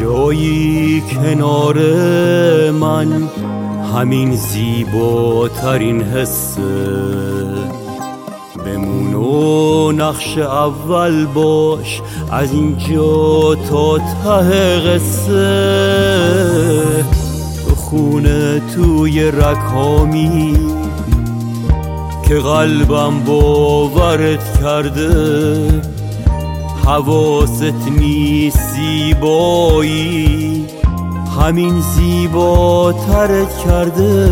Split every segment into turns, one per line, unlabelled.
جایی کنار من همین زیباترین حسه. بمون و نقش اول باش از اینجا تا ته قصه. تو خونه توی رکامی که قلبم باورت کرده. حواست نیست زیبایی همین زیباترت کرده.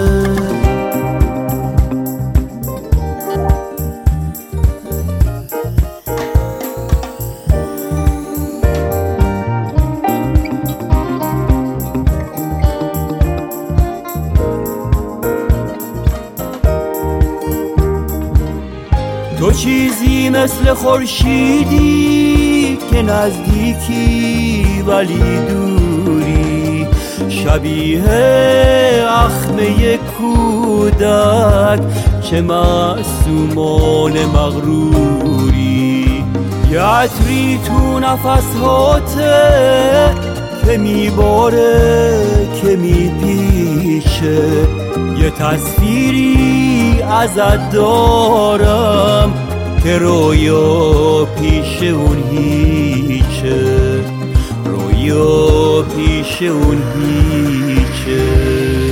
تو چیزی مثل خورشیدی که نزدیکی ولی دوری. شبیه اخمه کودک چه معصومان مغروری. یه عطری تو نفسهاته که میباره که میپیچه. یه تصویری ازت دارم که رویا پیش اون هیچه. رویا پیش اون هیچه.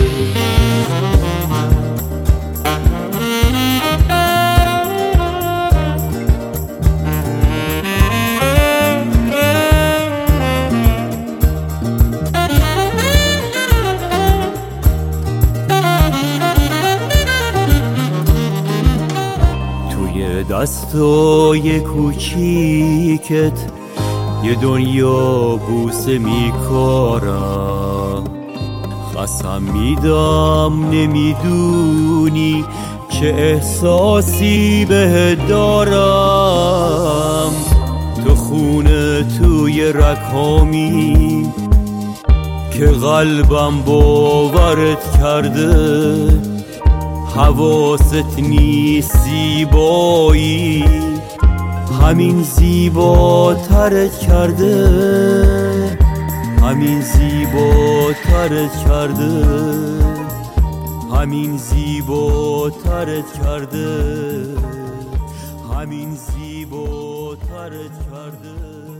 دستای کوچیکت یه دنیا بوسه میکارم. قسم میدم نمیدونی چه احساسی بهت دارم. تو خونه توی رکامی که قلبم باورت کرده. حواست نیست زیبایی همین زیباترت کرده. همین زیباترت کرده. همین زیباترت کرده. همین زیباترت کرده.